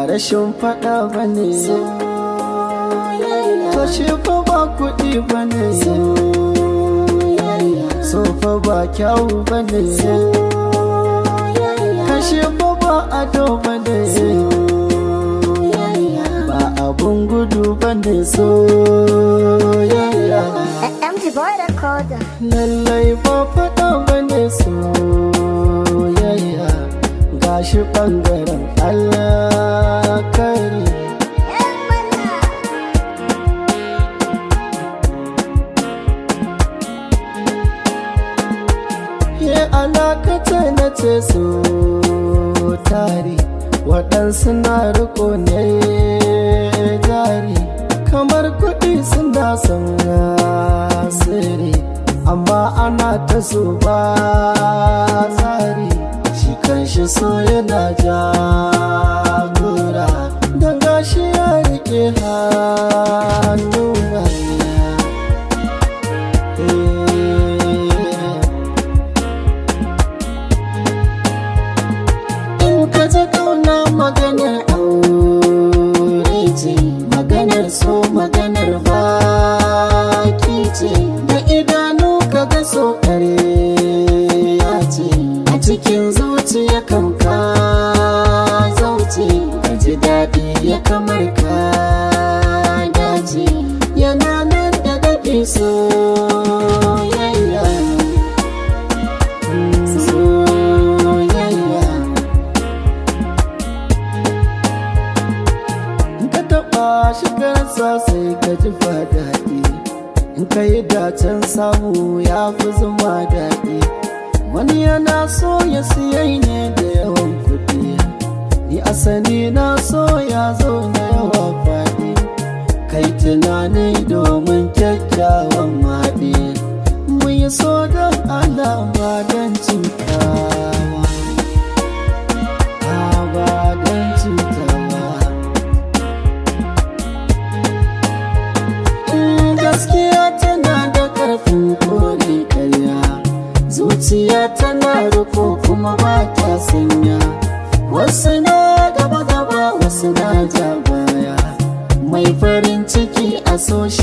rashin faɗa bane, to shi fa ba kuɗi bane, so fa ba kyawu bane, kashe fa ba ado bane, ba abun gudu bane soyayya. MG Boy Recorder. Lallai ba faɗa bane soyayya, gashi ɓangaren Allah kare. Ye alakata na ce so tari, waɗansu na riko ne jari, kamar kuɗi suna son asiri, amma ana ta so ba tsari, shi kanshi so yana jagora, don gashi ya rike hannuna. In ka ji kauna maganar aure ce, maganar so maganar baki ce, da idanu ka ga so ƙarya ce, a cikin zuciya kan ka zauce, ka ji daɗi ya kamar ka dace, yana nan da daɗi soyayya. Soyayya in ka taɓa shi kansa sai ka ji ba daɗi, in ka yi dacen samu ya fi zuma daɗi, wani yana so ya siyai ne da yawan kuɗi, ni asali na so ya zo na yawa faɗi, kai tunani domin kyakkyawan maɗi, mun yi so don alama don cutawa, ba don cutawa. Gaskiya tana da ƙarfin kore karya, zuciya tana riko kuma ba ta sanya, wasu na gaba-gaba wasu na ja baya, mai farin ciki a so